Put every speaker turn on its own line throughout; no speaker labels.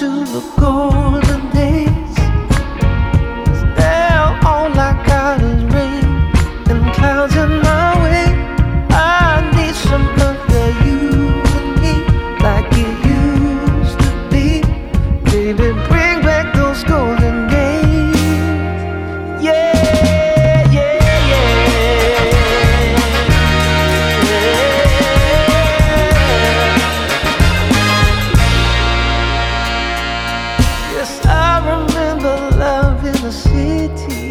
to the golden days. 'Cause now all I got is rain and clouds in my way. I need some love that you and me, like it used to be. Baby, bring back those golden days. Yeah, yeah, yeah. Yes, I remember love in the city.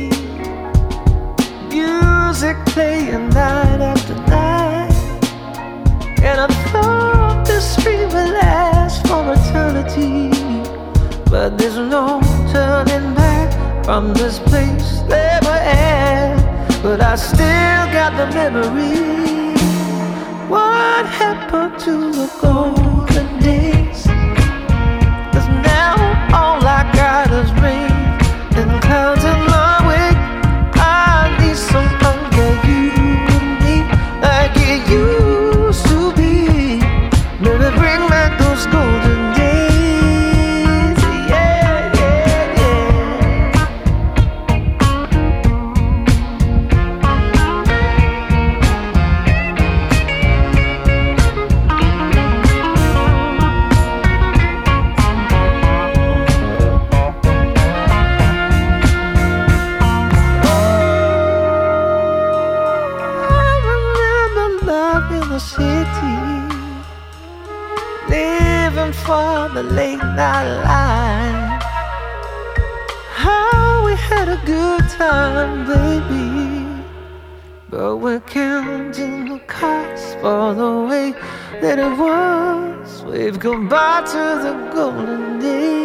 Music playing night after night. And I thought this dream would last for eternity. But there's no turning back from this place that we're at. But I still got the memory. What happened to the golden days? 'Cause now all I got is rain and clouds in my way. I need some love that you and me, like it used to be. Baby, bring back those golden days. Yeah, yeah, yeah. I remember love in the city, living for the late night life. How we had a good time, baby. But we're counting the cost for the way that it was. Wave goodbye to the golden days.